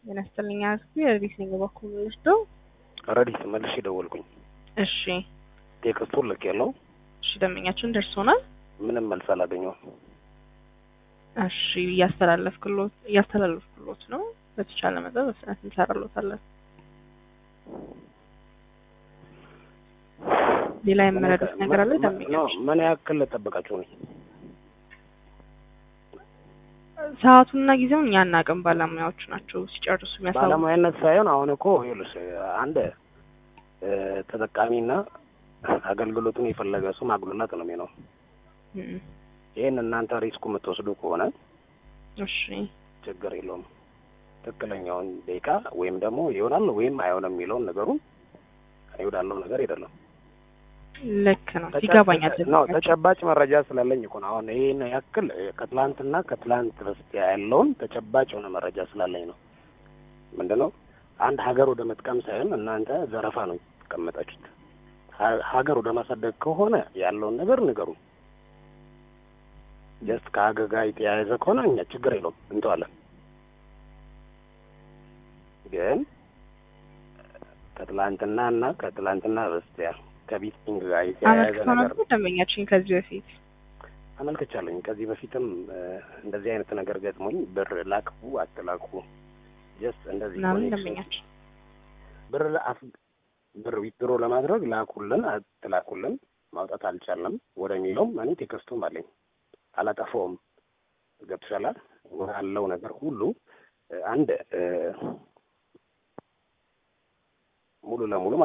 የነስተልኛ የሪስ ነው በኩል ልጅዶ ረዲስ መልሽ ደወልኩኝ። እሺ ቴክስቱን ልኬያለሁ። እሺ ደምኛችን ደርሶናል። ምንም መልስ አላገኘሁም። እሺ ያስተላለፍኩሎት ነው። በተቻለ መጠን በፍጥነት እንሰራሎታለን። ሌላ የመረዳት ነገር አለ ደምኛችን? ምን ያክል ተጠብቃችሁ ነው? ሰዓቱንና ጊዜውን እኛ እናቀም ባለሙያዎች ናቸው ሲጨርሱ የሚያሳውቁ። ባለሙያነት ሳይሆን አሁን እኮ ይኸውልሽ አንድ ተጠቃሚና አገልግሎቱን የፈለገ ሰው ማግሉላት ነው የሚሆነው። ይሄን እናንተ ሪስኩ የምትወስዱ ከሆነ እሺ ችግር የለውም። ትክክለኛውን ደቂቃ ወይም ደግሞ ይሆናል ወይም አይሆንም የሚለውን ነገሩን አይወዳለው ነገር አይደለም። ልክ ነው ይገባኛል። ነው ተጨባጭ መረጃ ስላለኝ እኮ ነው። አሁን ይሄን ያክል ከትላንት በስቲያ ያለውን ተጨባጭ የሆነ መረጃ ስላለኝ ነው። ምንድነው አንድ ሀገር ወደ መጥቀም ሳይሆን እናንተ ዘረፋ ነው ተቀመጣችሁት። ሀገር ወደ ማሳደግ ከሆነ ያለውን ነገር ንገሩ። ጀስት ከሀገር ጋር የተያያዘ ከሆነ እኛ ችግር የለውም እንተዋለን። ግን ከትላንትና በስቲያ ከቢቲንግ ጋር የተያያዘ ነገር ደንበኛችን ከዚህ በፊት አመልክቻለሁ። ከዚህ በፊትም እንደዚህ አይነት ነገር ገጥሞኝ ብር ላክቡ አትላኩ ጀስት እንደዚህ ነው ደንበኛችን ብር ዊትድሮ ለማድረግ ላኩልን አትላኩልን ማውጣት አልቻለም ወደሚለው ማን ቴክስቱም አለኝ። አላጠፋውም። ገብቶሻል ያለው ነገር ሁሉ አንድ ሙሉ ለሙሉ